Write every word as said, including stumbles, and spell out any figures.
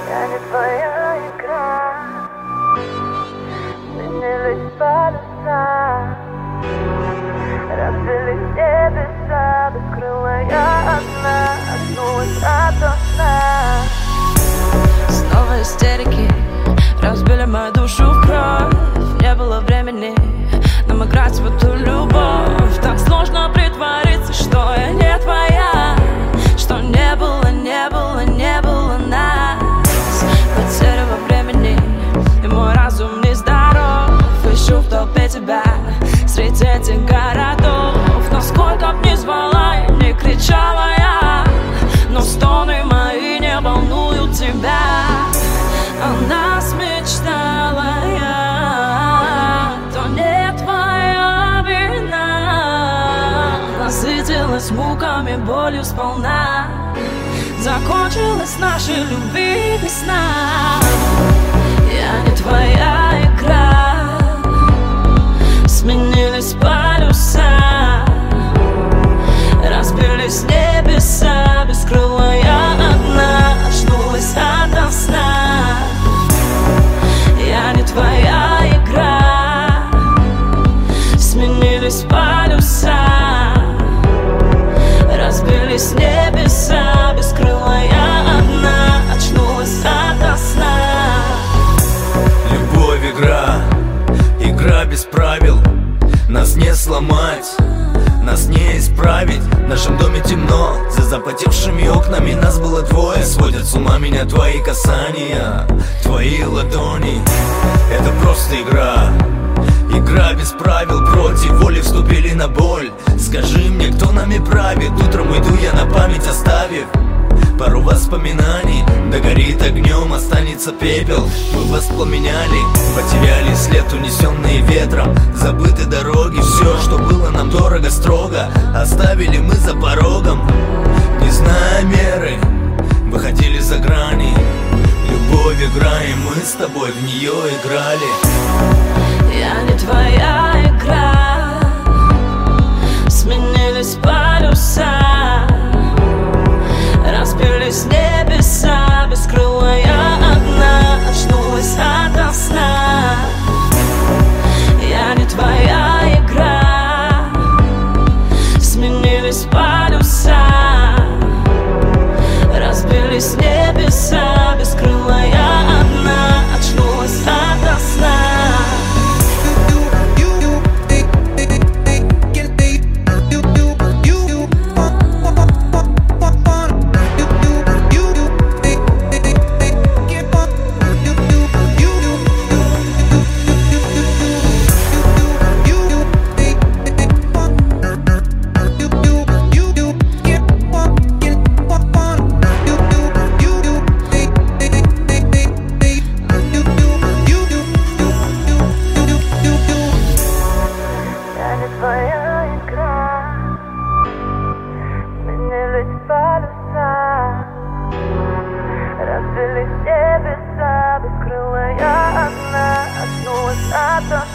Я не твоя игра, сменились паруса, разбились небеса, бескрылая одна, очнулась ото сна. Снова истерики разбили мою душу в кровь. Не было времени нам играть в эту любовь. Так сложно притвориться, что я не твоя, что не было, не было, не было нас. Потеря во времени, и мой разум нездоров. Ищу в толпе тебя среди этих городов. Но сколько б ни звала и не кричала я, но стоны мои не волнуют тебя. О нас мечтала я, то не твоя вина. Насытилась муками, болью сполна. Закончилась наша любви весна. Я не твоя игра, сменились паруса, разбились небеса, бескрылая одна, очнулась ото сна. Я не твоя игра, сменились паруса, разбились небеса, бескрылая одна, очнулась ото сна. Любовь игра, игра без правил. Нас не сломать, нас не исправить. В нашем доме темно, за запотевшими окнами нас было двое. Сводят с ума меня твои касания, твои ладони. Это просто игра, игра без правил. Против воли вступили на боль. Скажи мне, кто нами правит? Утром уйду я на память, оставив пару воспоминаний. Догорит огнем, останется пепел. Мы воспламеняли, потеряли след, унесенные ветром. Забыты дороги, все, что было нам дорого, строго оставили мы за порогом. Не зная меры, выходили за грани. Любовь игра, и мы с тобой в нее играли. Я не твоя игра, сменились паруса, разбились небеса, бескрылая одна, очнулась ото сна. Я не твоя игра, сменились паруса, разбились небеса, бескрылая одна, очнулась ото сна. Твоя игра, сменились паруса, разбились небеса, бескрылая одна, очнулась ото